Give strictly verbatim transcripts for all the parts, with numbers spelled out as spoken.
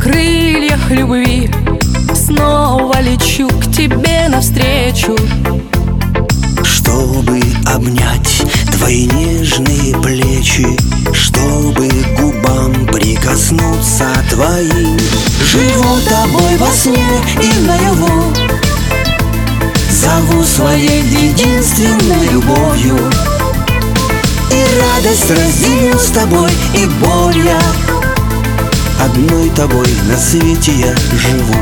крыльях любви снова лечу к тебе навстречу, чтобы обнять твои нежные плечи, чтобы к губам прикоснуться твоим. Живу тобой во сне и наяву, зову своей единственной любовью, и радость разделю с тобой, и боль я. Одной тобой на свете я живу.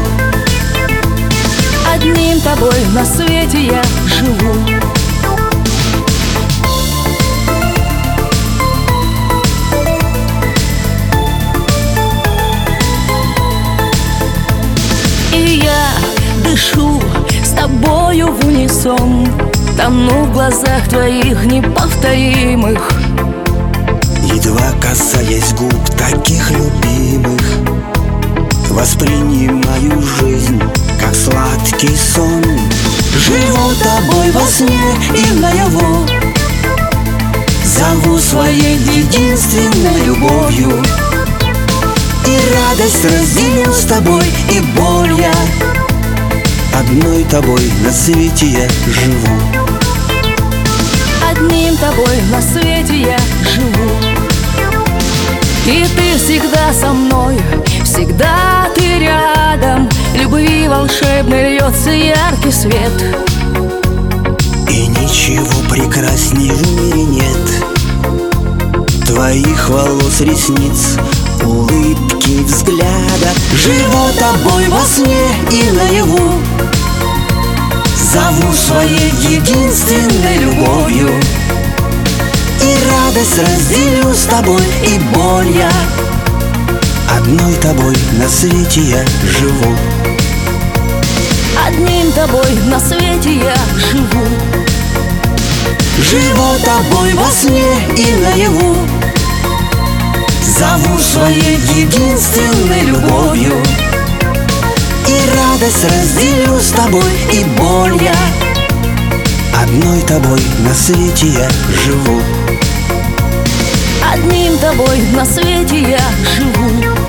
Одним тобой на свете я живу. И я дышу с тобою в унисон, тону в глазах твоих неповторимых, едва касаясь губ таких любимых. Воспринимаю жизнь как сладкий сон. Живу тобой во сне и наяву, зову своей единственной любовью, и радость разделю с тобой, и боль я. Одной тобой на свете я живу. Одним тобой на свете я живу. И ты всегда со мной, всегда ты рядом. Любви волшебной льется яркий свет, и ничего прекрасней в мире нет твоих волос, ресниц, улыбки, взгляда. Живу тобой во сне и наяву, зову своей единственной любовью, и радость разделю с тобой, и боль я. Одной тобой на свете я живу. Одним тобой на свете я живу. Живу тобой во сне и наяву, зову своей единственной любовью, и радость разделю с тобой, и боль я. Одной тобой на свете я живу. Одним тобой на свете я живу.